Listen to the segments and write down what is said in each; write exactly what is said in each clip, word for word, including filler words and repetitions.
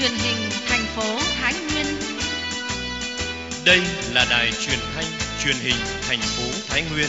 truyền hình thành phố Thái Nguyên. Đây là đài truyền thanh truyền hình thành phố Thái Nguyên.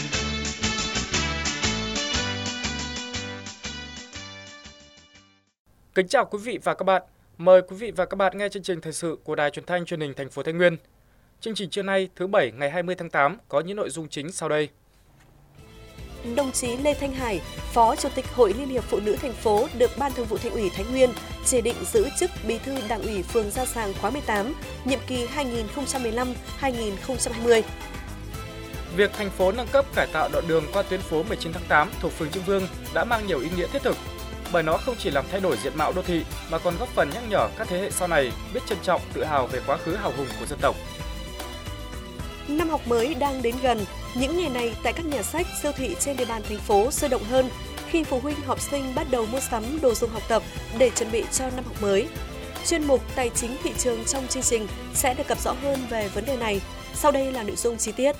Kính chào quý vị và các bạn. Mời quý vị và các bạn nghe chương trình thời sự của đài truyền thanh truyền hình thành phố Thái Nguyên. Chương trình trưa nay thứ Bảy ngày hai mươi tháng tám có những nội dung chính sau đây. Đồng chí Lê Thanh Hải, Phó Chủ tịch Hội Liên hiệp Phụ nữ thành phố được Ban Thường vụ Thành ủy Thái Nguyên chỉ định giữ chức Bí thư Đảng ủy phường Gia Sàng khóa mười tám, nhiệm kỳ hai nghìn không trăm mười lăm đến hai nghìn không trăm hai mươi. Việc thành phố nâng cấp cải tạo đoạn đường qua tuyến phố mười chín tháng tám thuộc phường Trương Vương đã mang nhiều ý nghĩa thiết thực, bởi nó không chỉ làm thay đổi diện mạo đô thị mà còn góp phần nhắc nhở các thế hệ sau này biết trân trọng, tự hào về quá khứ hào hùng của dân tộc. Năm học mới đang đến gần, những ngày này tại các nhà sách, siêu thị trên địa bàn thành phố sôi động hơn khi phụ huynh học sinh bắt đầu mua sắm đồ dùng học tập để chuẩn bị cho năm học mới. Chuyên mục Tài chính thị trường trong chương trình sẽ đề cập rõ hơn về vấn đề này. Sau đây là nội dung chi tiết.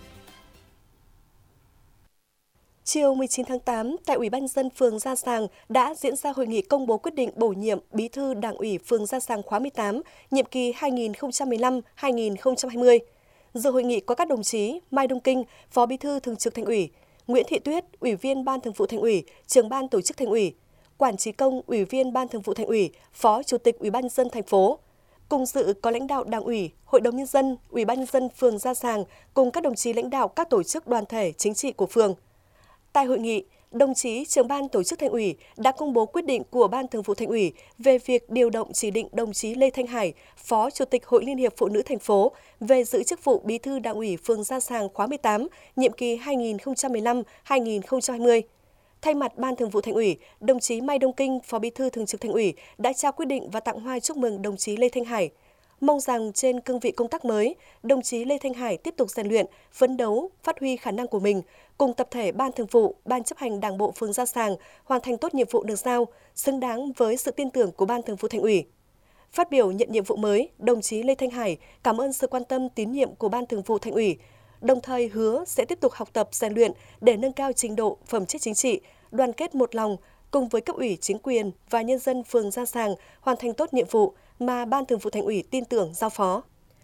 Chiều mười chín tháng tám, tại Ủy ban nhân dân phường Gia Sàng đã diễn ra hội nghị công bố quyết định bổ nhiệm Bí thư Đảng ủy phường Gia Sàng khóa mười tám, nhiệm kỳ hai nghìn không trăm mười lăm đến hai nghìn không trăm hai mươi. Dự hội nghị có các đồng chí Mai Đông Kinh, Phó Bí thư Thường trực Thành ủy, Nguyễn Thị Tuyết, Ủy viên Ban Thường vụ Thành ủy, Trưởng ban Tổ chức Thành ủy, Quản Trí Công, Ủy viên Ban Thường vụ Thành ủy, Phó Chủ tịch Ủy ban nhân dân thành phố. Cùng dự có lãnh đạo Đảng ủy, Hội đồng nhân dân, Ủy ban nhân dân phường Gia Sàng cùng các đồng chí lãnh đạo các tổ chức đoàn thể chính trị của phường. Tại hội nghị, đồng chí Trưởng ban Tổ chức Thành ủy đã công bố quyết định của Ban Thường vụ Thành ủy về việc điều động chỉ định đồng chí Lê Thanh Hải, Phó Chủ tịch Hội Liên hiệp Phụ nữ thành phố về giữ chức vụ Bí thư Đảng ủy phường Gia Sàng khóa mười tám, nhiệm kỳ hai nghìn không trăm mười lăm đến hai nghìn không trăm hai mươi. Thay mặt Ban Thường vụ Thành ủy, đồng chí Mai Đông Kinh, Phó Bí thư Thường trực Thành ủy đã trao quyết định và tặng hoa chúc mừng đồng chí Lê Thanh Hải. Mong rằng trên cương vị công tác mới, đồng chí Lê Thanh Hải tiếp tục rèn luyện, phấn đấu, phát huy khả năng của mình, cùng tập thể Ban Thường vụ, Ban chấp hành Đảng bộ phường Gia Sàng hoàn thành tốt nhiệm vụ được giao, xứng đáng với sự tin tưởng của Ban Thường vụ Thành ủy. Phát biểu nhận nhiệm vụ mới, đồng chí Lê Thanh Hải cảm ơn sự quan tâm tín nhiệm của Ban Thường vụ Thành ủy, đồng thời hứa sẽ tiếp tục học tập rèn luyện để nâng cao trình độ, phẩm chất chính trị, đoàn kết một lòng, cùng với cấp ủy chính quyền và nhân dân phường Gia Sàng hoàn thành tốt nhiệm vụ mà Ban Thường vụ Thành ủy tin tưởng giao phó.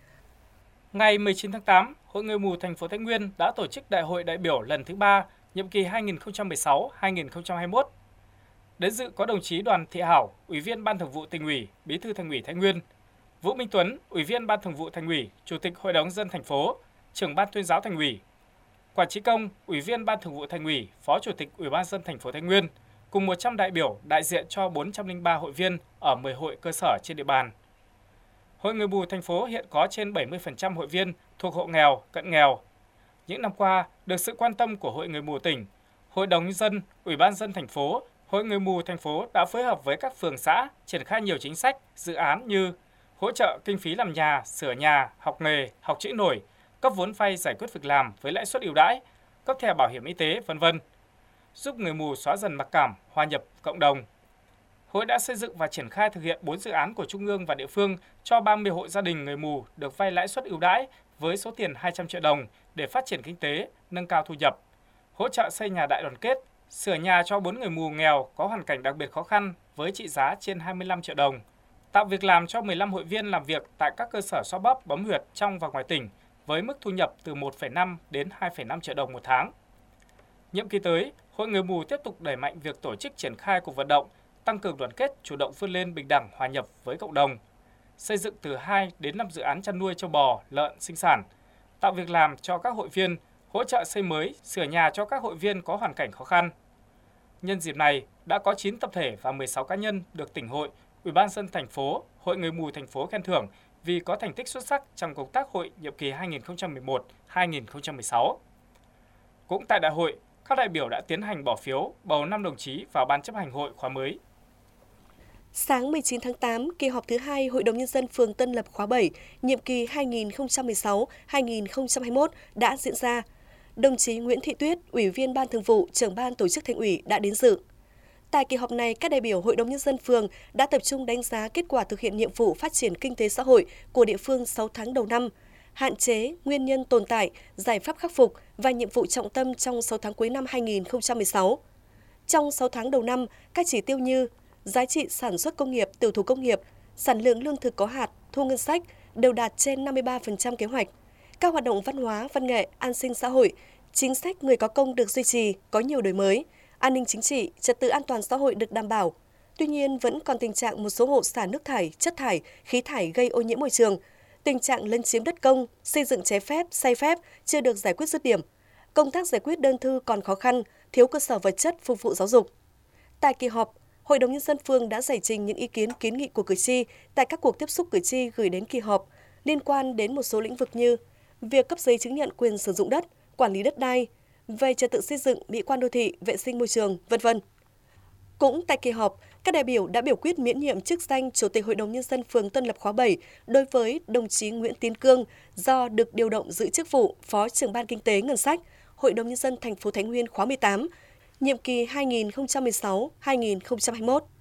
Ngày mười chín tháng tám, Hội Người mù thành phố Thái Nguyên đã tổ chức Đại hội đại biểu lần thứ ba, nhiệm kỳ hai nghìn không trăm mười sáu đến hai nghìn không trăm hai mươi mốt. Đến dự có đồng chí Đoàn Thị Hảo, Ủy viên Ban Thường vụ Tỉnh ủy, Bí thư Thành ủy Thái Nguyên, Vũ Minh Tuấn, Ủy viên Ban Thường vụ Thành ủy, Chủ tịch Hội đồng nhân dân thành phố, Trưởng ban Tuyên giáo Thành ủy, Quản Trí Công, Ủy viên Ban Thường vụ Thành ủy, Phó Chủ tịch Ủy ban nhân dân thành phố Thái Nguyên, cùng một trăm đại biểu đại diện cho bốn trăm lẻ ba hội viên ở mười hội cơ sở trên địa bàn. Hội Người mù thành phố hiện có trên bảy mươi phần trăm hội viên thuộc hộ nghèo, cận nghèo. Những năm qua, được sự quan tâm của Hội Người mù tỉnh, Hội đồng nhân dân, Ủy ban nhân dân thành phố, Hội Người mù thành phố đã phối hợp với các phường xã triển khai nhiều chính sách, dự án như hỗ trợ kinh phí làm nhà, sửa nhà, học nghề, học chữ nổi, cấp vốn vay giải quyết việc làm với lãi suất ưu đãi, cấp thẻ bảo hiểm y tế, vân vân, giúp người mù xóa dần mặc cảm, hòa nhập cộng đồng. Hội đã xây dựng và triển khai thực hiện bốn dự án của Trung ương và địa phương cho ba mươi hộ gia đình người mù được vay lãi suất ưu đãi với số tiền hai trăm triệu đồng để phát triển kinh tế, nâng cao thu nhập, hỗ trợ xây nhà đại đoàn kết, sửa nhà cho bốn người mù nghèo có hoàn cảnh đặc biệt khó khăn với trị giá trên hai mươi lăm triệu đồng, tạo việc làm cho mười lăm hội viên làm việc tại các cơ sở xoa bóp bấm huyệt trong và ngoài tỉnh với mức thu nhập từ một phẩy năm đến hai phẩy năm triệu đồng một tháng. Nhiệm kỳ tới, Hội Người mù tiếp tục đẩy mạnh việc tổ chức triển khai cuộc vận động, tăng cường đoàn kết, chủ động vươn lên bình đẳng hòa nhập với cộng đồng, xây dựng từ hai đến năm dự án chăn nuôi trâu bò, lợn, sinh sản, tạo việc làm cho các hội viên, hỗ trợ xây mới, sửa nhà cho các hội viên có hoàn cảnh khó khăn. Nhân dịp này, đã có chín tập thể và mười sáu cá nhân được tỉnh hội, Ủy ban nhân dân thành phố, Hội Người mù thành phố khen thưởng vì có thành tích xuất sắc trong công tác hội nhiệm kỳ hai nghìn không trăm mười một đến hai nghìn không trăm mười sáu. Cũng tại đại hội, các đại biểu đã tiến hành bỏ phiếu bầu năm đồng chí vào Ban chấp hành hội khóa mới. Sáng mười chín tháng tám, kỳ họp thứ hai Hội đồng nhân dân phường Tân Lập khóa bảy, nhiệm kỳ hai nghìn không trăm mười sáu đến hai nghìn không trăm hai mươi mốt đã diễn ra. Đồng chí Nguyễn Thị Tuyết, Ủy viên Ban Thường vụ, Trưởng ban Tổ chức Thành ủy đã đến dự. Tại kỳ họp này, các đại biểu Hội đồng nhân dân phường đã tập trung đánh giá kết quả thực hiện nhiệm vụ phát triển kinh tế xã hội của địa phương sáu tháng đầu năm, hạn chế, nguyên nhân tồn tại, giải pháp khắc phục và nhiệm vụ trọng tâm trong sáu tháng cuối năm hai nghìn không trăm mười sáu. Trong sáu tháng đầu năm, các chỉ tiêu như giá trị sản xuất công nghiệp, tiểu thủ công nghiệp, sản lượng lương thực có hạt, thu ngân sách đều đạt trên năm mươi ba phần trăm kế hoạch. Các hoạt động văn hóa, văn nghệ, an sinh xã hội, chính sách người có công được duy trì, có nhiều đổi mới, an ninh chính trị, trật tự an toàn xã hội được đảm bảo. Tuy nhiên, vẫn còn tình trạng một số hộ xả nước thải, chất thải, khí thải gây ô nhiễm môi trường. Tình trạng lấn chiếm đất công, xây dựng trái phép, sai phép chưa được giải quyết dứt điểm. Công tác giải quyết đơn thư còn khó khăn, thiếu cơ sở vật chất phục vụ giáo dục. Tại kỳ họp, Hội đồng Nhân dân phường đã giải trình những ý kiến kiến nghị của cử tri tại các cuộc tiếp xúc cử tri gửi đến kỳ họp liên quan đến một số lĩnh vực như việc cấp giấy chứng nhận quyền sử dụng đất, quản lý đất đai, về trật tự xây dựng, mỹ quan đô thị, vệ sinh môi trường, vân vân. Cũng tại kỳ họp, các đại biểu đã biểu quyết miễn nhiệm chức danh Chủ tịch Hội đồng Nhân dân phường Tân Lập khóa bảy đối với đồng chí Nguyễn Tiến Cương do được điều động giữ chức vụ Phó trưởng ban Kinh tế Ngân sách, Hội đồng Nhân dân thành phố Thái Nguyên khóa mười tám, nhiệm kỳ hai nghìn không trăm mười sáu đến hai nghìn không trăm hai mươi mốt.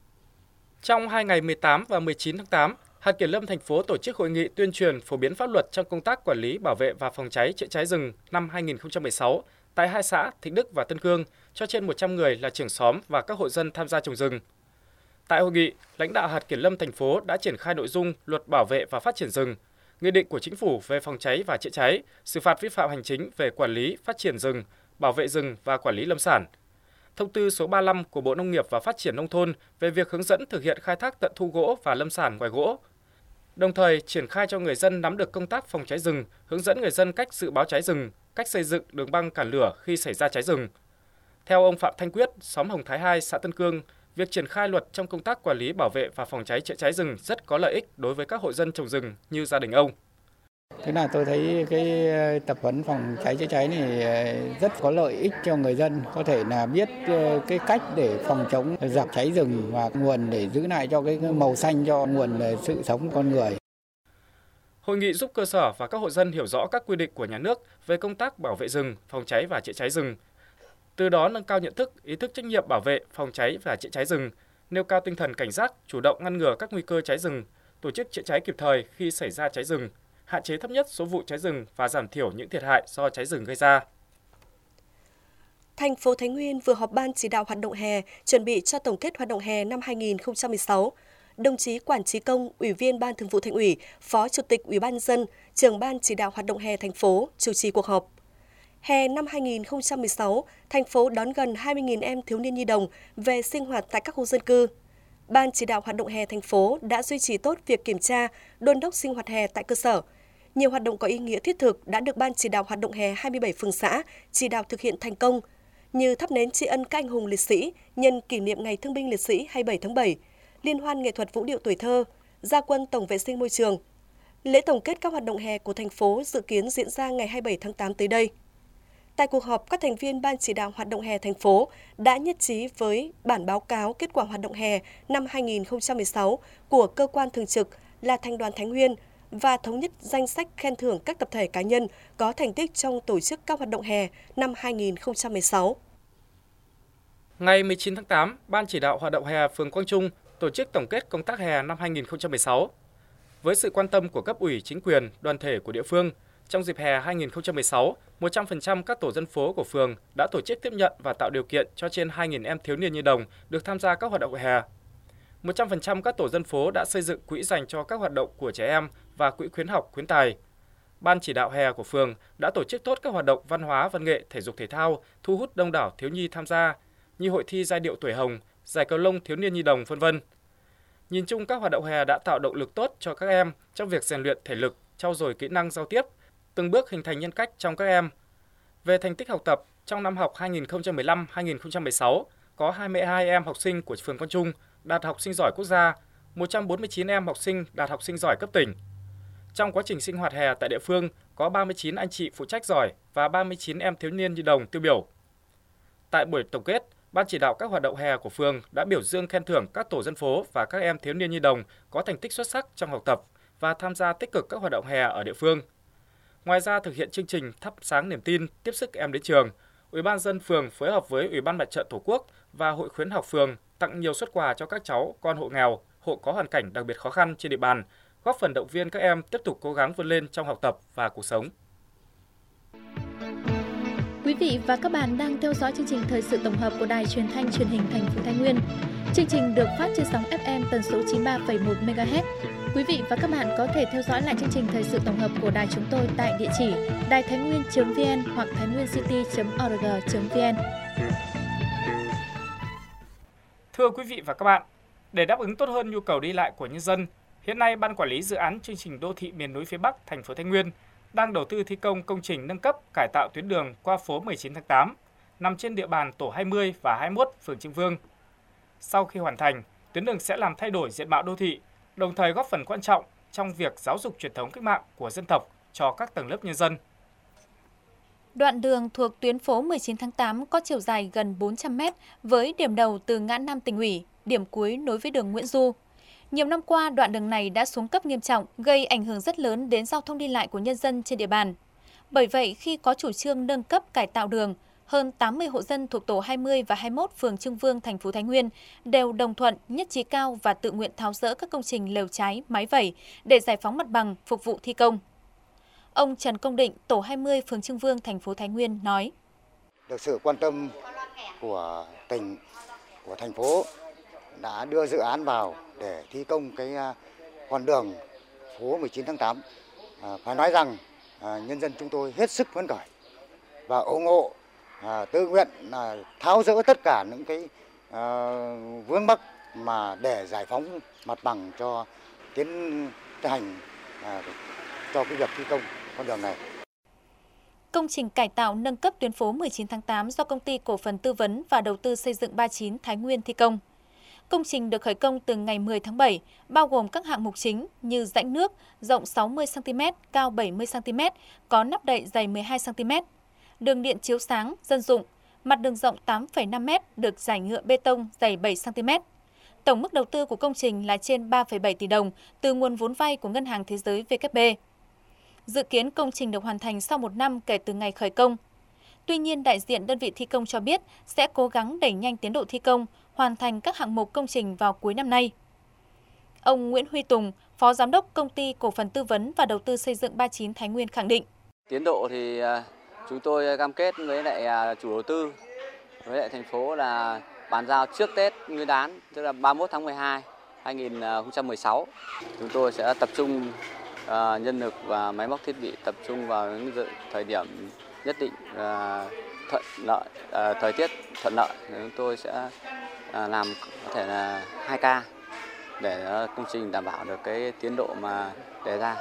Trong hai ngày mười tám và mười chín tháng tám, hạt kiểm lâm thành phố tổ chức hội nghị tuyên truyền phổ biến pháp luật trong công tác quản lý, bảo vệ và phòng cháy chữa cháy rừng năm hai nghìn không trăm mười sáu tại hai xã Thịnh Đức và Tân Cương cho trên một trăm người là trưởng xóm và các hộ dân tham gia trồng rừng. Tại hội nghị, lãnh đạo hạt kiểm lâm thành phố đã triển khai nội dung luật bảo vệ và phát triển rừng, nghị định của chính phủ về phòng cháy và chữa cháy, xử phạt vi phạm hành chính về quản lý, phát triển rừng, bảo vệ rừng và quản lý lâm sản. Thông tư số ba mươi lăm của Bộ Nông nghiệp và Phát triển Nông thôn về việc hướng dẫn thực hiện khai thác tận thu gỗ và lâm sản ngoài gỗ. Đồng thời, triển khai cho người dân nắm được công tác phòng cháy rừng, hướng dẫn người dân cách dự báo cháy rừng, cách xây dựng đường băng cản lửa khi xảy ra cháy rừng. Theo ông Phạm Thanh Quyết, xóm Hồng Thái hai, xã Tân Cương, việc triển khai luật trong công tác quản lý, bảo vệ và phòng cháy chữa cháy rừng rất có lợi ích đối với các hộ dân trồng rừng như gia đình ông. Thế là tôi thấy cái tập huấn phòng cháy chữa cháy này rất có lợi ích cho người dân, có thể là biết cái cách để phòng chống dập cháy rừng và nguồn để giữ lại cho cái màu xanh cho nguồn sự sống con người. Hội nghị giúp cơ sở và các hộ dân hiểu rõ các quy định của nhà nước về công tác bảo vệ rừng, phòng cháy và chữa cháy rừng. Từ đó nâng cao nhận thức, ý thức trách nhiệm bảo vệ, phòng cháy và chữa cháy rừng, nêu cao tinh thần cảnh giác, chủ động ngăn ngừa các nguy cơ cháy rừng, tổ chức chữa cháy kịp thời khi xảy ra cháy rừng, hạn chế thấp nhất số vụ cháy rừng và giảm thiểu những thiệt hại do cháy rừng gây ra. Thành phố Thái Nguyên vừa họp ban chỉ đạo hoạt động hè, chuẩn bị cho tổng kết hoạt động hè năm hai nghìn không trăm mười sáu. Đồng chí Quản Trí Công, Ủy viên Ban Thường vụ Thành ủy, Phó Chủ tịch Ủy ban nhân dân, Trưởng ban chỉ đạo hoạt động hè thành phố chủ trì cuộc họp. Hè năm hai nghìn không trăm mười sáu, thành phố đón gần hai mươi nghìn em thiếu niên nhi đồng về sinh hoạt tại các khu dân cư. Ban chỉ đạo hoạt động hè thành phố đã duy trì tốt việc kiểm tra, đôn đốc sinh hoạt hè tại cơ sở. Nhiều hoạt động có ý nghĩa thiết thực đã được Ban chỉ đạo hoạt động hè hai mươi bảy phường xã chỉ đạo thực hiện thành công, như thắp nến tri ân các anh hùng liệt sĩ nhân kỷ niệm Ngày Thương binh Liệt sĩ hai mươi bảy tháng bảy, liên hoan nghệ thuật vũ điệu tuổi thơ, gia quân tổng vệ sinh môi trường. Lễ tổng kết các hoạt động hè của thành phố dự kiến diễn ra ngày hai mươi bảy tháng tám tới đây. Tại cuộc họp, các thành viên Ban chỉ đạo hoạt động hè thành phố đã nhất trí với bản báo cáo kết quả hoạt động hè năm hai nghìn không trăm mười sáu của cơ quan thường trực là Thành đoàn Thái Nguyên và thống nhất danh sách khen thưởng các tập thể cá nhân có thành tích trong tổ chức các hoạt động hè năm hai nghìn không trăm mười sáu. Ngày mười chín tháng tám, Ban chỉ đạo hoạt động hè phường Quang Trung tổ chức tổng kết công tác hè năm hai nghìn không trăm mười sáu. Với sự quan tâm của cấp ủy, chính quyền, đoàn thể của địa phương, trong dịp hè hai nghìn không trăm mười sáu, một trăm phần trăm các tổ dân phố của phường đã tổ chức tiếp nhận và tạo điều kiện cho trên hai nghìn em thiếu niên nhi đồng được tham gia các hoạt động hè. một trăm phần trăm các tổ dân phố đã xây dựng quỹ dành cho các hoạt động của trẻ em và quỹ khuyến học, khuyến tài. Ban chỉ đạo hè của phường đã tổ chức tốt các hoạt động văn hóa, văn nghệ, thể dục thể thao, thu hút đông đảo thiếu nhi tham gia, như hội thi giai điệu tuổi hồng, giải cầu lông thiếu niên nhi đồng, vân vân. Nhìn chung, các hoạt động hè đã tạo động lực tốt cho các em trong việc rèn luyện thể lực, trau dồi kỹ năng giao tiếp, từng bước hình thành nhân cách trong các em. Về thành tích học tập, trong năm học hai nghìn không trăm mười lăm hai nghìn không trăm mười sáu, có hai mươi hai em học sinh của phường Quang Trung đạt học sinh giỏi quốc gia, một trăm bốn mươi chín em học sinh đạt học sinh giỏi cấp tỉnh. Trong quá trình sinh hoạt hè tại địa phương, có ba mươi chín anh chị phụ trách giỏi và ba mươi chín em thiếu niên nhi đồng tiêu biểu. Tại buổi tổng kết, Ban chỉ đạo các hoạt động hè của phường đã biểu dương khen thưởng các tổ dân phố và các em thiếu niên nhi đồng có thành tích xuất sắc trong học tập và tham gia tích cực các hoạt động hè ở địa phương. Ngoài ra, thực hiện chương trình thắp sáng niềm tin, tiếp sức em đến trường, Ủy ban nhân dân phường phối hợp với Ủy ban Mặt trận Tổ quốc và Hội khuyến học phường tặng nhiều suất quà cho các cháu, con hộ nghèo, hộ có hoàn cảnh đặc biệt khó khăn trên địa bàn, góp phần động viên các em tiếp tục cố gắng vươn lên trong học tập và cuộc sống. Quý vị và các bạn đang theo dõi chương trình thời sự tổng hợp của Đài Truyền thanh Truyền hình Thành phố Thái Nguyên. Chương trình được phát trên sóng ép em tần số chín mươi ba phẩy một mê ga héc. Quý vị và các bạn có thể theo dõi lại chương trình thời sự tổng hợp của đài chúng tôi tại địa chỉ đài thái nguyên chấm vn hoặc thái nguyên city chấm org chấm vn. Thưa quý vị và các bạn, để đáp ứng tốt hơn nhu cầu đi lại của nhân dân, hiện nay Ban Quản lý Dự án Chương trình Đô thị miền núi phía Bắc thành phố Thái Nguyên đang đầu tư thi công công trình nâng cấp cải tạo tuyến đường qua phố mười chín tháng tám, nằm trên địa bàn tổ hai mươi và hai mươi mốt phường Trưng Vương. Sau khi hoàn thành, tuyến đường sẽ làm thay đổi diện mạo đô thị, đồng thời góp phần quan trọng trong việc giáo dục truyền thống cách mạng của dân tộc cho các tầng lớp nhân dân. Đoạn đường thuộc tuyến phố mười chín tháng tám có chiều dài gần bốn trăm mét với điểm đầu từ ngã Nam Tỉnh ủy, điểm cuối nối với đường Nguyễn Du. Nhiều năm qua, đoạn đường này đã xuống cấp nghiêm trọng, gây ảnh hưởng rất lớn đến giao thông đi lại của nhân dân trên địa bàn. Bởi vậy, khi có chủ trương nâng cấp cải tạo đường, hơn tám mươi hộ dân thuộc tổ hai mươi và hai mươi mốt phường Trưng Vương, thành phố Thái Nguyên đều đồng thuận, nhất trí cao và tự nguyện tháo dỡ các công trình lều cháy, mái vẩy để giải phóng mặt bằng phục vụ thi công. Ông Trần Công Định, tổ hai mươi phường Trưng Vương, thành phố Thái Nguyên nói: Được sự quan tâm của tỉnh, của thành phố đã đưa dự án vào để thi công cái con đường phố mười chín tháng tám. À, phải nói rằng à, nhân dân chúng tôi hết sức phấn khởi và ủng hộ, à, tự nguyện là tháo dỡ tất cả những cái à, vướng mắc mà để giải phóng mặt bằng cho tiến hành à, cho cái việc thi công con đường này. Công trình cải tạo nâng cấp tuyến phố mười chín tháng tám do Công ty Cổ phần Tư vấn và Đầu tư Xây dựng ba mươi chín Thái Nguyên thi công. Công trình được khởi công từ ngày mười tháng bảy, bao gồm các hạng mục chính như rãnh nước rộng sáu mươi xăng ti mét, cao bảy mươi xăng ti mét, có nắp đậy dày mười hai xăng ti mét, đường điện chiếu sáng, dân dụng, mặt đường rộng tám phẩy năm mét được rải nhựa bê tông dày bảy xăng ti mét. Tổng mức đầu tư của công trình là trên ba phẩy bảy tỷ đồng từ nguồn vốn vay của Ngân hàng Thế giới vê kép bê. Dự kiến công trình được hoàn thành sau một năm kể từ ngày khởi công. Tuy nhiên, đại diện đơn vị thi công cho biết sẽ cố gắng đẩy nhanh tiến độ thi công, hoàn thành các hạng mục công trình vào cuối năm nay. Ông Nguyễn Huy Tùng, Phó Giám đốc Công ty Cổ phần Tư vấn và Đầu tư Xây dựng ba mươi chín Thái Nguyên khẳng định: Tiến độ thì chúng tôi cam kết với lại chủ đầu tư, với lại thành phố là bàn giao trước Tết Nguyên đán, tức là ba mươi mốt tháng mười hai năm hai nghìn không trăm mười sáu. Chúng tôi sẽ tập trung uh, nhân lực và máy móc thiết bị, tập trung vào những thời điểm nhất định uh, thuận lợi, uh, thời tiết thuận lợi. Chúng tôi sẽ uh, làm có thể là hai ca để uh, công trình đảm bảo được cái tiến độ mà đề ra.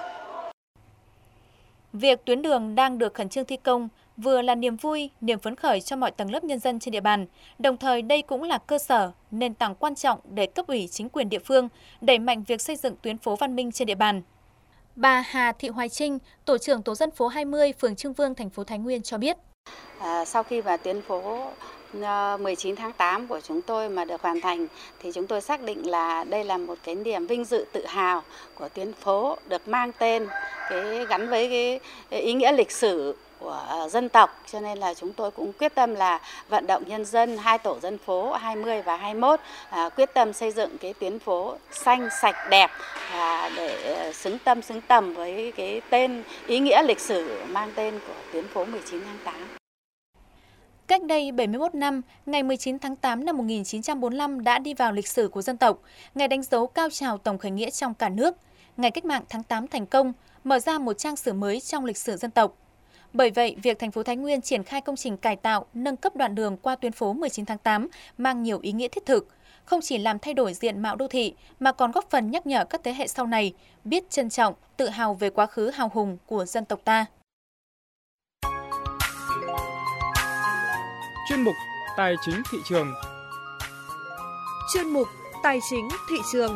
Việc tuyến đường đang được khẩn trương thi công vừa là niềm vui, niềm phấn khởi cho mọi tầng lớp nhân dân trên địa bàn. Đồng thời đây cũng là cơ sở, nền tảng quan trọng để cấp ủy chính quyền địa phương đẩy mạnh việc xây dựng tuyến phố văn minh trên địa bàn. Bà Hà Thị Hoài Trinh, tổ trưởng tổ dân phố hai mươi, phường Trưng Vương, thành phố Thái Nguyên cho biết: À, sau khi mà tuyến phố mười chín tháng tám của chúng tôi mà được hoàn thành thì chúng tôi xác định là đây là một cái niềm vinh dự tự hào của tuyến phố được mang tên cái gắn với cái ý nghĩa lịch sử của dân tộc, cho nên là chúng tôi cũng quyết tâm là vận động nhân dân hai tổ dân phố hai mươi và hai mươi mốt à, quyết tâm xây dựng cái tuyến phố xanh sạch đẹp à, để xứng tâm xứng tầm với cái tên ý nghĩa lịch sử mang tên của tuyến phố mười chín tháng tám. Cách đây bảy mươi mốt năm, ngày mười chín tháng tám năm một nghìn chín trăm bốn mươi lăm đã đi vào lịch sử của dân tộc, ngày đánh dấu cao trào tổng khởi nghĩa trong cả nước, ngày cách mạng tháng tám thành công, mở ra một trang sử mới trong lịch sử dân tộc. Bởi vậy, việc thành phố Thái Nguyên triển khai công trình cải tạo, nâng cấp đoạn đường qua tuyến phố mười chín tháng tám mang nhiều ý nghĩa thiết thực, không chỉ làm thay đổi diện mạo đô thị mà còn góp phần nhắc nhở các thế hệ sau này biết trân trọng, tự hào về quá khứ hào hùng của dân tộc ta. Chuyên mục Tài chính thị trường. Chuyên mục Tài chính thị trường.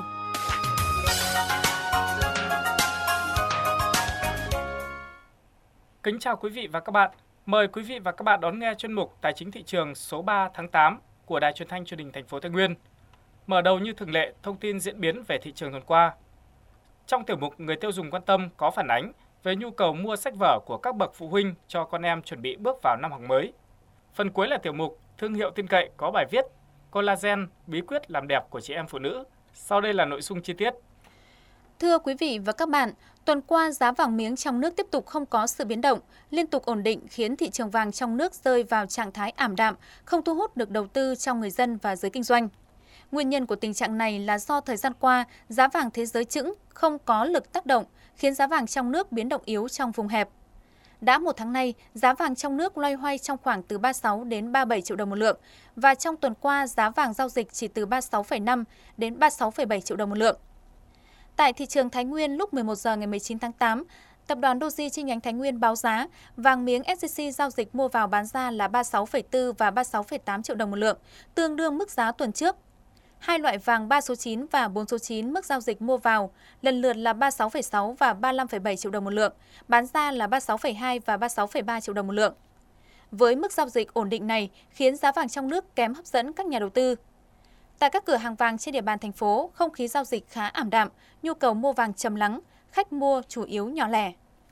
Kính chào quý vị và các bạn. Mời quý vị và các bạn đón nghe chuyên mục Tài chính thị trường số ba tháng tám của Đài Truyền thanh Truyền hình Thành phố Thái Nguyên. Mở đầu như thường lệ, thông tin diễn biến về thị trường tuần qua. Trong tiểu mục Người tiêu dùng quan tâm có phản ánh về nhu cầu mua sách vở của các bậc phụ huynh cho con em chuẩn bị bước vào năm học mới. Phần cuối là tiểu mục Thương hiệu tin cậy có bài viết Collagen, bí quyết làm đẹp của chị em phụ nữ. Sau đây là nội dung chi tiết. Thưa quý vị và các bạn, Tuần qua, giá vàng miếng trong nước tiếp tục không có sự biến động, liên tục ổn định khiến thị trường vàng trong nước rơi vào trạng thái ảm đạm, không thu hút được đầu tư trong người dân và giới kinh doanh. Nguyên nhân của tình trạng này là do thời gian qua, giá vàng thế giới chững, không có lực tác động, khiến giá vàng trong nước biến động yếu trong vùng hẹp. Đã một tháng nay, giá vàng trong nước loay hoay trong khoảng từ ba mươi sáu đến ba mươi bảy triệu đồng một lượng và trong tuần qua, giá vàng giao dịch chỉ từ ba mươi sáu phẩy năm đến ba mươi sáu phẩy bảy triệu đồng một lượng. Tại thị trường Thái Nguyên lúc mười một giờ ngày mười chín tháng tám, Tập đoàn Doji chi nhánh Thái Nguyên báo giá vàng miếng ét gi xê giao dịch mua vào bán ra là ba mươi sáu phẩy bốn và ba mươi sáu phẩy tám triệu đồng một lượng, tương đương mức giá tuần trước. Hai loại vàng ba số chín và bốn số chín mức giao dịch mua vào lần lượt là ba mươi sáu phẩy sáu và ba mươi lăm phẩy bảy triệu đồng một lượng, bán ra là ba mươi sáu phẩy hai và ba mươi sáu phẩy ba triệu đồng một lượng. Với mức giao dịch ổn định này khiến giá vàng trong nước kém hấp dẫn các nhà đầu tư. Tại các cửa hàng vàng trên địa bàn thành phố, không khí giao dịch khá ảm đạm, nhu cầu mua vàng trầm lắng, khách mua chủ yếu nhỏ lẻ.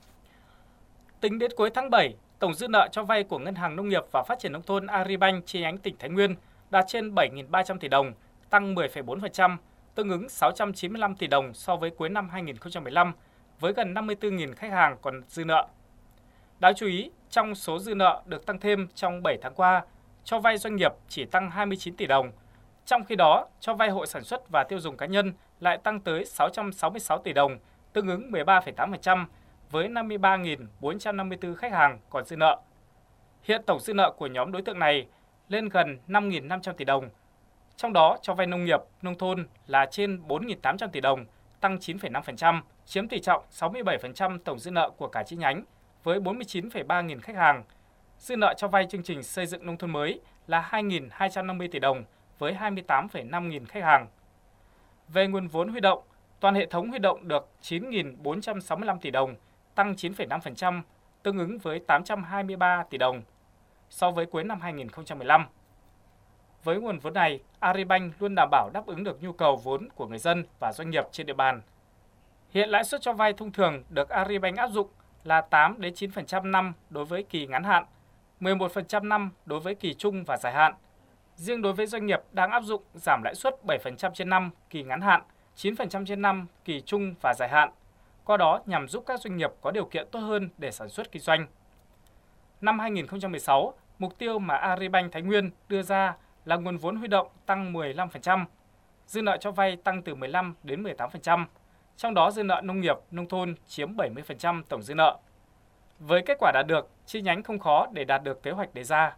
Tính đến cuối tháng bảy, tổng dư nợ cho vay của Ngân hàng Nông nghiệp và Phát triển Nông thôn Agribank chi nhánh tỉnh Thái Nguyên đạt trên bảy nghìn ba trăm tỷ đồng, tăng mười phẩy bốn phần trăm, tương ứng sáu trăm chín mươi lăm tỷ đồng so với cuối năm hai nghìn không trăm mười lăm, với gần năm mươi tư nghìn khách hàng còn dư nợ. Đáng chú ý, trong số dư nợ được tăng thêm trong bảy tháng qua, cho vay doanh nghiệp chỉ tăng hai mươi chín tỷ đồng. Trong khi đó, cho vay hộ sản xuất và tiêu dùng cá nhân lại tăng tới sáu trăm sáu mươi sáu tỷ đồng, tương ứng mười ba phẩy tám phần trăm, với năm mươi ba nghìn bốn trăm năm mươi tư khách hàng còn dư nợ. Hiện tổng dư nợ của nhóm đối tượng này lên gần năm nghìn năm trăm tỷ đồng. Trong đó, cho vay nông nghiệp, nông thôn là trên bốn nghìn tám trăm tỷ đồng, tăng chín phẩy năm phần trăm, chiếm tỷ trọng sáu mươi bảy phần trăm tổng dư nợ của cả chi nhánh, với bốn mươi chín phẩy ba nghìn khách hàng. Dư nợ cho vay chương trình xây dựng nông thôn mới là hai nghìn hai trăm năm mươi tỷ đồng, với hai mươi tám phẩy năm nghìn khách hàng. Về nguồn vốn huy động, toàn hệ thống huy động được chín nghìn bốn trăm sáu mươi lăm tỷ đồng, tăng chín phẩy năm phần trăm, tương ứng với tám trăm hai mươi ba tỷ đồng so với cuối năm hai nghìn không trăm mười lăm. Với nguồn vốn này, Agribank luôn đảm bảo đáp ứng được nhu cầu vốn của người dân và doanh nghiệp trên địa bàn. Hiện lãi suất cho vay thông thường được Agribank áp dụng là tám đến chín phần trăm năm đối với kỳ ngắn hạn, mười một phần trăm năm đối với kỳ trung và dài hạn. Riêng đối với doanh nghiệp đang áp dụng giảm lãi suất bảy phần trăm trên năm kỳ ngắn hạn, chín phần trăm trên năm kỳ trung và dài hạn, qua đó nhằm giúp các doanh nghiệp có điều kiện tốt hơn để sản xuất kinh doanh. Năm hai nghìn không trăm mười sáu, mục tiêu mà Agribank Thái Nguyên đưa ra là nguồn vốn huy động tăng mười lăm phần trăm, dư nợ cho vay tăng từ mười lăm đến mười tám phần trăm, trong đó dư nợ nông nghiệp, nông thôn chiếm bảy mươi phần trăm tổng dư nợ. Với kết quả đạt được, chi nhánh không khó để đạt được kế hoạch đề ra.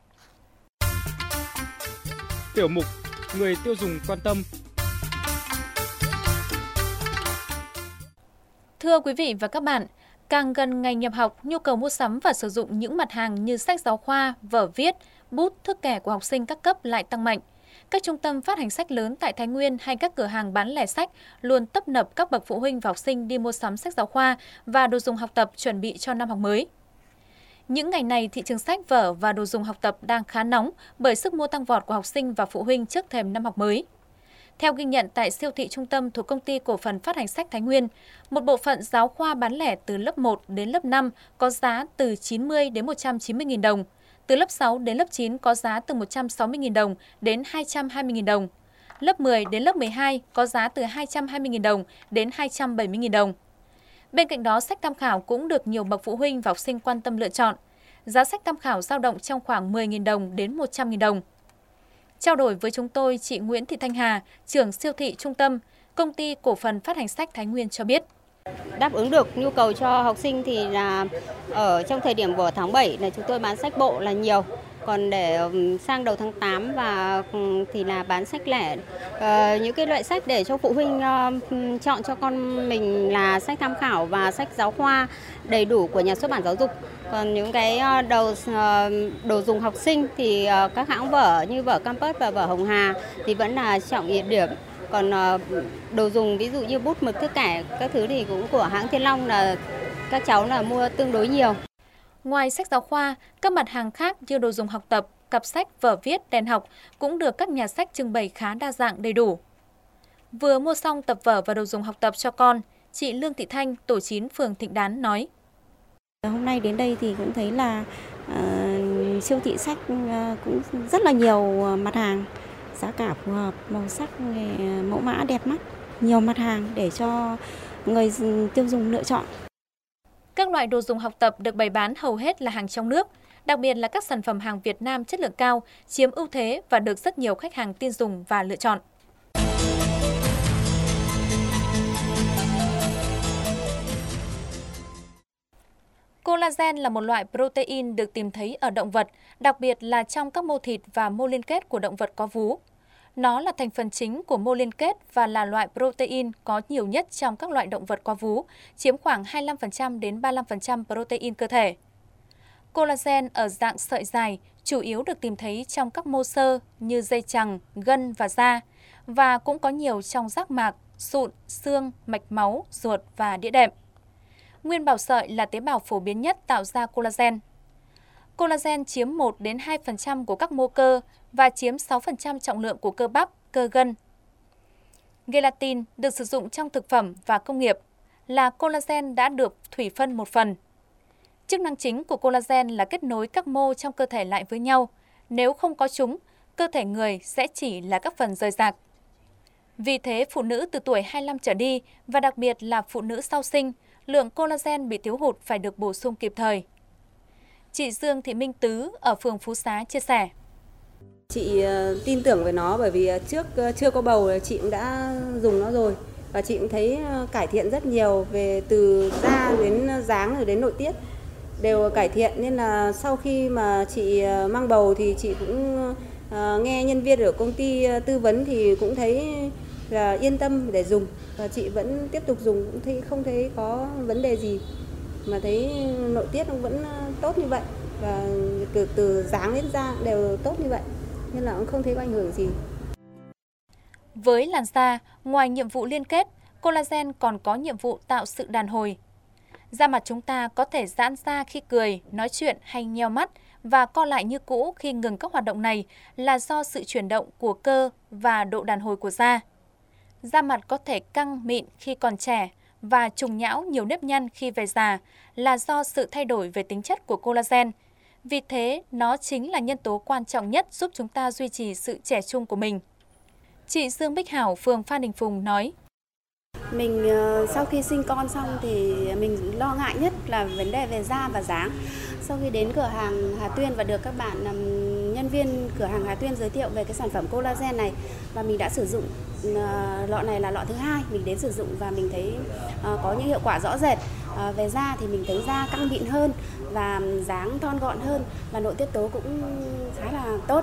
Tiểu mục Người tiêu dùng quan tâm. Thưa quý vị và các bạn, càng gần ngày nhập học, nhu cầu mua sắm và sử dụng những mặt hàng như sách giáo khoa, vở viết, bút, thước kẻ của học sinh các cấp lại tăng mạnh. Các trung tâm phát hành sách lớn tại Thái Nguyên hay các cửa hàng bán lẻ sách luôn tấp nập các bậc phụ huynh và học sinh đi mua sắm sách giáo khoa và đồ dùng học tập chuẩn bị cho năm học mới. Những ngày này, thị trường sách vở và đồ dùng học tập đang khá nóng bởi sức mua tăng vọt của học sinh và phụ huynh trước thềm năm học mới. Theo ghi nhận tại siêu thị trung tâm thuộc Công ty Cổ phần Phát hành Sách Thái Nguyên, một bộ phận giáo khoa bán lẻ từ lớp một đến lớp năm có giá từ chín mươi đến một trăm chín mươi nghìn đồng, từ lớp sáu đến lớp chín có giá từ một trăm sáu mươi nghìn đồng đến hai trăm hai mươi nghìn đồng, lớp mười đến lớp mười hai có giá từ hai trăm hai mươi nghìn đồng đến hai trăm bảy mươi nghìn đồng. Bên cạnh đó, sách tham khảo cũng được nhiều bậc phụ huynh và học sinh quan tâm lựa chọn. Giá sách tham khảo dao động trong khoảng mười nghìn đồng đến một trăm nghìn đồng. Trao đổi với chúng tôi, chị Nguyễn Thị Thanh Hà, trưởng siêu thị trung tâm, Công ty Cổ phần Phát hành Sách Thái Nguyên cho biết. Đáp ứng được nhu cầu cho học sinh thì là ở trong thời điểm của tháng bảy là chúng tôi bán sách bộ là nhiều. Còn để sang đầu tháng tám và thì là bán sách lẻ. Ờ, những cái loại sách để cho phụ huynh uh, chọn cho con mình là sách tham khảo và sách giáo khoa đầy đủ của nhà xuất bản giáo dục. Còn những cái uh, đồ, uh, đồ dùng học sinh thì uh, các hãng vở như vở Campus và vở Hồng Hà thì vẫn là trọng điểm. Còn uh, đồ dùng ví dụ như bút mực thước kẻ các thứ thì cũng của hãng Thiên Long là các cháu là mua tương đối nhiều. Ngoài sách giáo khoa, các mặt hàng khác như đồ dùng học tập, cặp sách, vở viết, đèn học cũng được các nhà sách trưng bày khá đa dạng đầy đủ. Vừa mua xong tập vở và đồ dùng học tập cho con, chị Lương Thị Thanh, tổ chín phường Thịnh Đán nói. Hôm nay đến đây thì cũng thấy là uh, siêu thị sách uh, cũng rất là nhiều mặt hàng, giá cả phù hợp, màu sắc, mẫu mã đẹp mắt, nhiều mặt hàng để cho người tiêu dùng lựa chọn. Các loại đồ dùng học tập được bày bán hầu hết là hàng trong nước, đặc biệt là các sản phẩm hàng Việt Nam chất lượng cao, chiếm ưu thế và được rất nhiều khách hàng tin dùng và lựa chọn. Collagen là một loại protein được tìm thấy ở động vật, đặc biệt là trong các mô thịt và mô liên kết của động vật có vú. Nó là thành phần chính của mô liên kết và là loại protein có nhiều nhất trong các loại động vật có vú, chiếm khoảng hai mươi lăm phần trăm đến ba mươi lăm phần trăm protein cơ thể. Collagen ở dạng sợi dài chủ yếu được tìm thấy trong các mô xơ như dây chằng, gân và da, và cũng có nhiều trong giác mạc, sụn, xương, mạch máu, ruột và đĩa đệm. Nguyên bào sợi là tế bào phổ biến nhất tạo ra collagen. Collagen chiếm một đến hai phần trăm của các mô cơ và chiếm sáu phần trăm trọng lượng của cơ bắp, cơ gân. Gelatin được sử dụng trong thực phẩm và công nghiệp, là collagen đã được thủy phân một phần. Chức năng chính của collagen là kết nối các mô trong cơ thể lại với nhau. Nếu không có chúng, cơ thể người sẽ chỉ là các phần rời rạc. Vì thế, phụ nữ từ tuổi hai mươi lăm trở đi và đặc biệt là phụ nữ sau sinh, lượng collagen bị thiếu hụt phải được bổ sung kịp thời. Chị Dương Thị Minh Tứ ở phường Phú Xá chia sẻ. Chị tin tưởng về nó bởi vì trước chưa có bầu chị cũng đã dùng nó rồi. Và chị cũng thấy cải thiện rất nhiều về từ da đến dáng rồi đến nội tiết đều cải thiện, nên là sau khi mà chị mang bầu thì chị cũng nghe nhân viên ở công ty tư vấn thì cũng thấy là yên tâm để dùng, và chị vẫn tiếp tục dùng, cũng thấy không thấy có vấn đề gì, mà thấy nội tiết nó vẫn tốt như vậy và từ từ dáng đến da đều tốt như vậy, nên là cũng không thấy có ảnh hưởng gì. Với làn da, ngoài nhiệm vụ liên kết, collagen còn có nhiệm vụ tạo sự đàn hồi. Da mặt chúng ta có thể giãn ra khi cười, nói chuyện hay nheo mắt và co lại như cũ khi ngừng các hoạt động này là do sự chuyển động của cơ và độ đàn hồi của da. Da mặt có thể căng mịn khi còn trẻ và trùng nhão nhiều nếp nhăn khi về già là do sự thay đổi về tính chất của collagen. Vì thế, nó chính là nhân tố quan trọng nhất giúp chúng ta duy trì sự trẻ trung của mình. Chị Dương Bích Hảo, phường Phan Đình Phùng nói. Mình sau khi sinh con xong thì mình lo ngại nhất là vấn đề về da và dáng. Sau khi đến cửa hàng Hà Tuyên và được các bạn nhân viên cửa hàng Hà Tuyên giới thiệu về cái sản phẩm collagen này, và mình đã sử dụng lọ này là lọ thứ hai mình đến sử dụng, và mình thấy có những hiệu quả rõ rệt. Về da thì mình thấy da căng mịn hơn và dáng thon gọn hơn, và nội tiết tố cũng khá là tốt.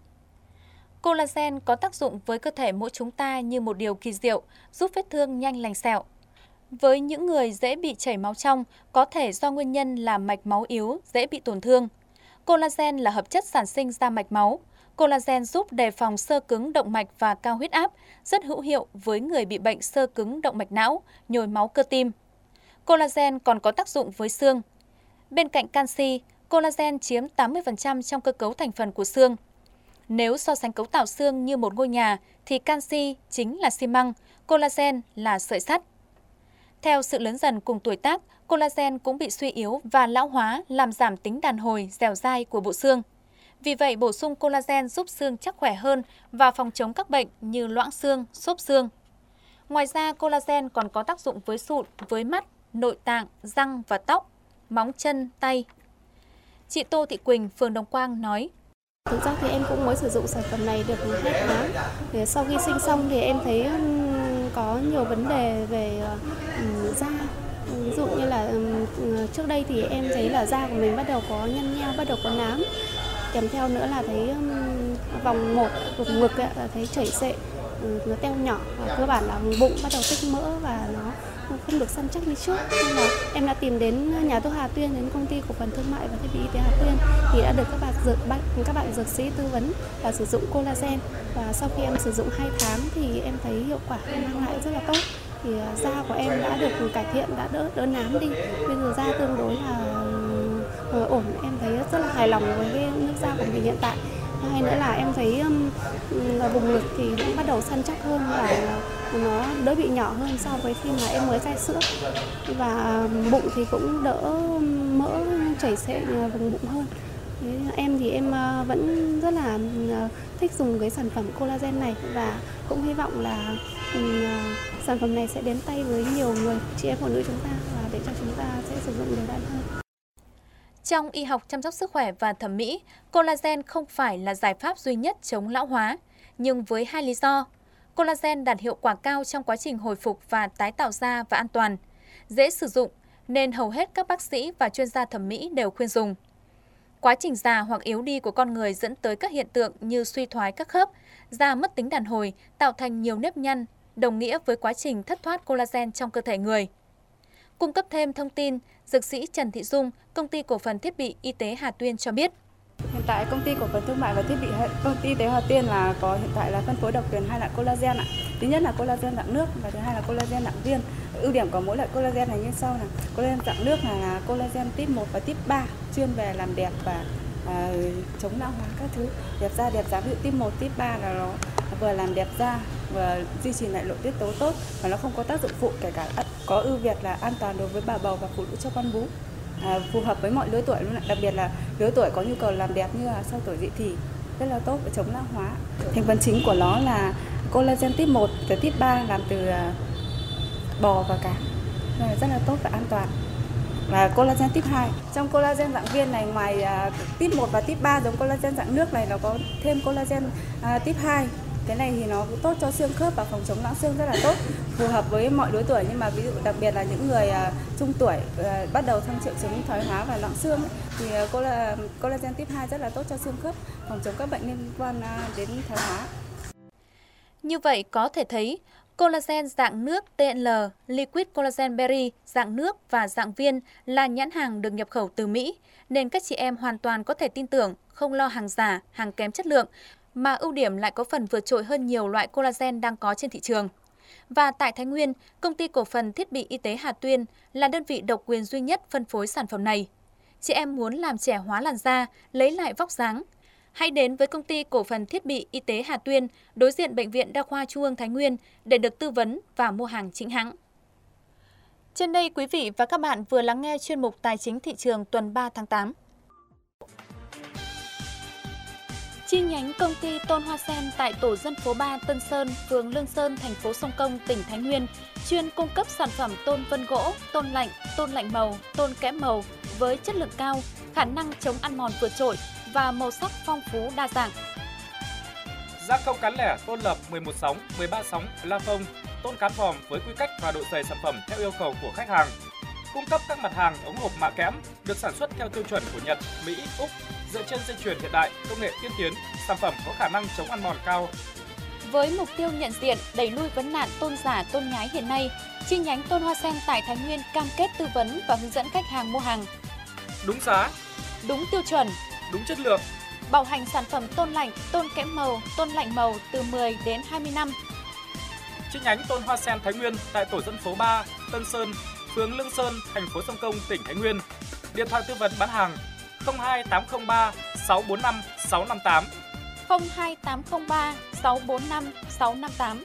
Collagen có tác dụng với cơ thể mỗi chúng ta như một điều kỳ diệu, giúp vết thương nhanh lành sẹo. Với những người dễ bị chảy máu trong, có thể do nguyên nhân là mạch máu yếu, dễ bị tổn thương. Collagen là hợp chất sản sinh ra mạch máu. Collagen giúp đề phòng xơ cứng động mạch và cao huyết áp, rất hữu hiệu với người bị bệnh xơ cứng động mạch não, nhồi máu cơ tim. Collagen còn có tác dụng với xương. Bên cạnh canxi, collagen chiếm tám mươi phần trăm trong cơ cấu thành phần của xương. Nếu so sánh cấu tạo xương như một ngôi nhà, thì canxi chính là xi măng, collagen là sợi sắt. Theo sự lớn dần cùng tuổi tác, collagen cũng bị suy yếu và lão hóa, làm giảm tính đàn hồi, dẻo dai của bộ xương. Vì vậy, bổ sung collagen giúp xương chắc khỏe hơn và phòng chống các bệnh như loãng xương, xốp xương. Ngoài ra, collagen còn có tác dụng với sụn, với mắt, nội tạng, răng và tóc, móng chân, tay. Chị Tô Thị Quỳnh, phường Đồng Quang nói. Thực ra thì em cũng mới sử dụng sản phẩm này được hai tháng. Thì sau khi sinh xong thì em thấy có nhiều vấn đề về uh, da. Ví dụ như là um, trước đây thì em thấy là da của mình bắt đầu có nhăn nheo, bắt đầu có nám. Kèm theo nữa là thấy um, vòng một, vùng ngực ấy, là thấy chảy xệ, um, nó teo nhỏ. Và cơ bản là vùng bụng bắt đầu tích mỡ và nó không được săn chắc như trước. Nên là em đã tìm đến nhà thuốc Hà Tuyên, đến công ty cổ phần thương mại và thiết bị y tế Hà Tuyên, thì đã được các bạn dược các bạn dược sĩ tư vấn và sử dụng collagen. Và sau khi em sử dụng hai tháng thì em thấy hiệu quả mang lại rất là tốt. Thì da của em đã được cải thiện, đã đỡ đỡ nám đi. Bây giờ da tương đối là ổn, em thấy rất là hài lòng với cái nước da của mình hiện tại. Hay nữa là em thấy um, vùng ngực thì cũng bắt đầu săn chắc hơn và nó đỡ bị nhỏ hơn so với khi mà em mới cai sữa, và bụng thì cũng đỡ mỡ chảy xệ vùng bụng hơn. Thế em thì em vẫn rất là thích dùng cái sản phẩm collagen này, và cũng hy vọng là um, sản phẩm này sẽ đến tay với nhiều người chị em phụ nữ chúng ta và để cho chúng ta sẽ sử dụng đều đặn hơn. Trong y học chăm sóc sức khỏe và thẩm mỹ, collagen không phải là giải pháp duy nhất chống lão hóa, nhưng với hai lý do. Collagen đạt hiệu quả cao trong quá trình hồi phục và tái tạo da và an toàn, dễ sử dụng nên hầu hết các bác sĩ và chuyên gia thẩm mỹ đều khuyên dùng. Quá trình già hoặc yếu đi của con người dẫn tới các hiện tượng như suy thoái các khớp, da mất tính đàn hồi, tạo thành nhiều nếp nhăn, đồng nghĩa với quá trình thất thoát collagen trong cơ thể người. Cung cấp thêm thông tin, dược sĩ Trần Thị Dung, Công ty Cổ phần Thiết bị Y tế Hà Tuyên cho biết. Hiện tại công ty cổ phần thương mại và thiết bị công ty y tế Hà Tuyên là có hiện tại là phân phối độc quyền hai loại collagen ạ. Thứ nhất là collagen dạng nước và thứ hai là collagen dạng viên. Ưu điểm của mỗi loại collagen này như sau là collagen dạng nước là, là collagen type một và type ba, chuyên về làm đẹp và à, chống lão hóa các thứ, đẹp da đẹp dáng. Ví dụ type một, type ba là nó vừa làm đẹp da vừa duy trì lại nội tiết tố tốt và nó không có tác dụng phụ, kể cả có ưu việt là an toàn đối với bà bầu và phụ nữ cho con bú. À, phù hợp với mọi lứa tuổi luôn, đặc biệt là lứa tuổi có nhu cầu làm đẹp như là sau tuổi dậy thì, rất là tốt để chống lão hóa. Thành phần chính của nó là collagen type một và type ba làm từ bò và cá, nên là rất là tốt và an toàn. Và collagen type hai. Trong collagen dạng viên này, ngoài uh, type một và type ba giống collagen dạng nước này, nó có thêm collagen uh, type hai. Cái này thì nó cũng tốt cho xương khớp và phòng chống loãng xương rất là tốt, phù hợp với mọi lứa tuổi, nhưng mà ví dụ đặc biệt là những người uh, trung tuổi uh, bắt đầu sang triệu chứng thoái hóa và loãng xương ấy, thì uh, collagen type hai rất là tốt cho xương khớp, phòng chống các bệnh liên quan uh, đến thoái hóa. Như vậy có thể thấy, collagen dạng nước tê en lờ, Liquid Collagen Berry dạng nước và dạng viên là nhãn hàng được nhập khẩu từ Mỹ, nên các chị em hoàn toàn có thể tin tưởng, không lo hàng giả, hàng kém chất lượng, mà ưu điểm lại có phần vượt trội hơn nhiều loại collagen đang có trên thị trường. Và tại Thái Nguyên, Công ty Cổ phần Thiết bị Y tế Hà Tuyên là đơn vị độc quyền duy nhất phân phối sản phẩm này. Chị em muốn làm trẻ hóa làn da, lấy lại vóc dáng, hãy đến với Công ty Cổ phần Thiết bị Y tế Hà Tuyên, đối diện Bệnh viện Đa khoa Trung ương Thái Nguyên để được tư vấn và mua hàng chính hãng. Trên đây, quý vị và các bạn vừa lắng nghe chuyên mục Tài chính thị trường tuần ba tháng tám. Chi nhánh công ty Tôn Hoa Sen tại tổ dân phố ba Tân Sơn, phường Lương Sơn, thành phố Sông Công, tỉnh Thái Nguyên, chuyên cung cấp sản phẩm tôn vân gỗ, tôn lạnh, tôn lạnh màu, tôn kẽm màu với chất lượng cao, khả năng chống ăn mòn vượt trội và màu sắc phong phú đa dạng. Gia công cán lẻ tôn lập mười một sóng, mười ba sóng, la phông, tôn cán vòm với quy cách và độ dày sản phẩm theo yêu cầu của khách hàng. Cung cấp các mặt hàng ống hộp mạ kẽm được sản xuất theo tiêu chuẩn của Nhật, Mỹ, Úc, dựa trên dây chuyền hiện đại, công nghệ tiên tiến, sản phẩm có khả năng chống ăn mòn cao. Với mục tiêu nhận diện, đẩy lui vấn nạn tôn giả, tôn nhái hiện nay, chi nhánh Tôn Hoa Sen tại Thái Nguyên cam kết tư vấn và hướng dẫn khách hàng mua hàng đúng giá, đúng tiêu chuẩn, đúng chất lượng, bảo hành sản phẩm tôn lạnh, tôn kẽm màu, tôn lạnh màu từ mười đến hai mươi năm. Chi nhánh Tôn Hoa Sen Thái Nguyên tại tổ dân phố ba, Tân Sơn, phường Lương Sơn, thành phố Sông Công, tỉnh Thái Nguyên. Điện thoại tư vấn bán hàng không hai tám không ba sáu bốn năm sáu năm tám, không hai tám không ba sáu bốn năm sáu năm tám.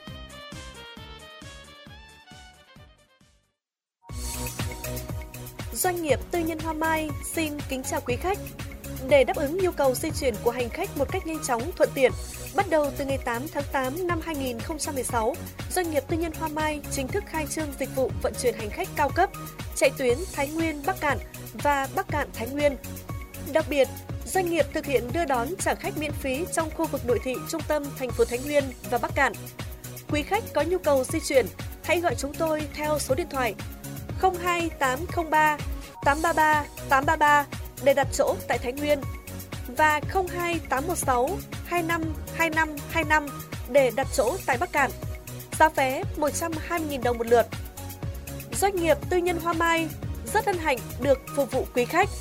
Doanh nghiệp tư nhân Hoa Mai xin kính chào quý khách. Để đáp ứng nhu cầu di chuyển của hành khách một cách nhanh chóng, thuận tiện, bắt đầu từ ngày tám tháng tám năm hai nghìn không trăm mười sáu, doanh nghiệp tư nhân Hoa Mai chính thức khai trương dịch vụ vận chuyển hành khách cao cấp, chạy tuyến Thái Nguyên Bắc Cạn và Bắc Cạn Thái Nguyên. Đặc biệt, doanh nghiệp thực hiện đưa đón trả khách miễn phí trong khu vực nội thị trung tâm thành phố Thái Nguyên và Bắc Cạn. Quý khách có nhu cầu di chuyển, hãy gọi chúng tôi theo số điện thoại không hai tám không ba tám ba ba tám ba ba để đặt chỗ tại Thái Nguyên và không hai tám một sáu hai năm hai năm hai năm để đặt chỗ tại Bắc Cạn. Giá vé một trăm hai mươi nghìn đồng một lượt. Doanh nghiệp tư nhân Hoa Mai rất hân hạnh được phục vụ quý khách.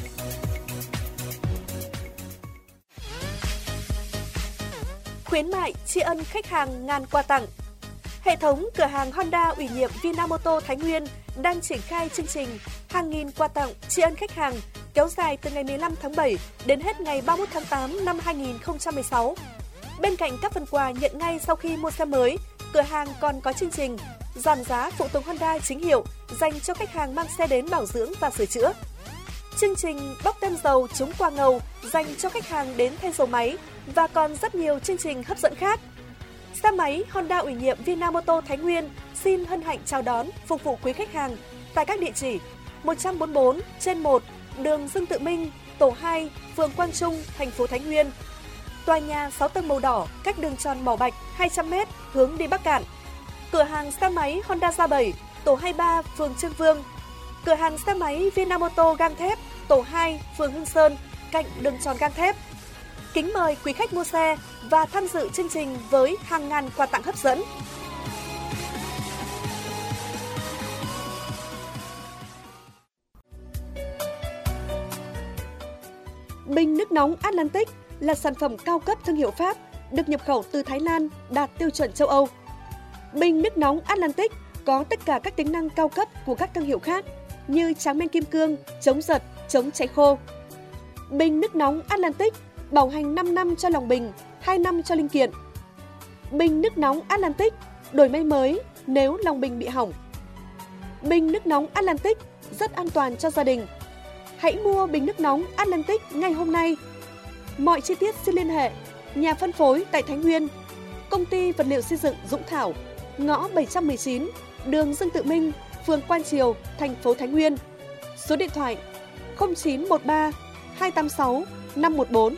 Khuyến mại tri ân khách hàng ngàn quà tặng. Hệ thống cửa hàng Honda ủy nhiệm Vinamoto Thái Nguyên đang triển khai chương trình hàng nghìn quà tặng tri ân khách hàng kéo dài từ ngày mười lăm tháng bảy đến hết ngày ba mươi mốt tháng tám năm hai nghìn không trăm mười sáu. Bên cạnh các phần quà nhận ngay sau khi mua xe mới, cửa hàng còn có chương trình giảm giá phụ tùng Honda chính hiệu dành cho khách hàng mang xe đến bảo dưỡng và sửa chữa. Chương trình bốc tem dầu trúng quà ngầu dành cho khách hàng đến thay dầu máy và còn rất nhiều chương trình hấp dẫn khác. Xe máy Honda ủy nhiệm Vinamoto Thái Nguyên xin hân hạnh chào đón, phục vụ quý khách hàng tại các địa chỉ một trăm bốn mươi bốn trên một đường Dương Tự Minh, tổ hai, phường Quang Trung, thành phố Thái Nguyên. Tòa nhà sáu tầng màu đỏ cách đường tròn Mỏ Bạch hai trăm mét hướng đi Bắc Cạn. Cửa hàng xe máy Honda Gia bảy, tổ hai mươi ba, phường Trương Vương. Cửa hàng xe máy Vinamoto gang thép, tổ hai, phường Hưng Sơn, cạnh đường tròn gang thép. Kính mời quý khách mua xe và tham dự chương trình với hàng ngàn quà tặng hấp dẫn. Bình nước nóng Atlantic là sản phẩm cao cấp thương hiệu Pháp, được nhập khẩu từ Thái Lan, đạt tiêu chuẩn châu Âu. Bình nước nóng Atlantic có tất cả các tính năng cao cấp của các thương hiệu khác như tráng men kim cương, chống giật, chống cháy khô. Bình nước nóng Atlantic bảo hành năm năm cho lòng bình, hai năm cho linh kiện. Bình nước nóng Atlantic đổi may mới nếu lòng bình bị hỏng. Bình nước nóng Atlantic rất an toàn cho gia đình. Hãy mua bình nước nóng Atlantic ngay hôm nay. Mọi chi tiết xin liên hệ nhà phân phối tại Thái Nguyên, công ty vật liệu xây dựng Dũng Thảo, ngõ bảy trăm mười chín, đường Dương Tự Minh, phường Quan Triều, thành phố Thái Nguyên. Số điện thoại không chín một ba hai tám sáu năm một bốn.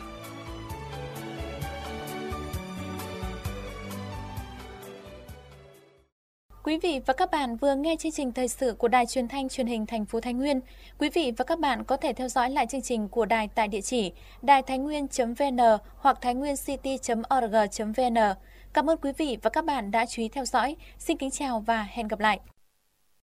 Quý vị và các bạn vừa nghe chương trình thời sự của Đài Truyền thanh Truyền hình thành phố Thái Nguyên. Quý vị và các bạn có thể theo dõi lại chương trình của đài tại địa chỉ đài thái nguyên chấm vn hoặc thái nguyên city chấm org chấm vn. Cảm ơn quý vị và các bạn đã chú ý theo dõi. Xin kính chào và hẹn gặp lại.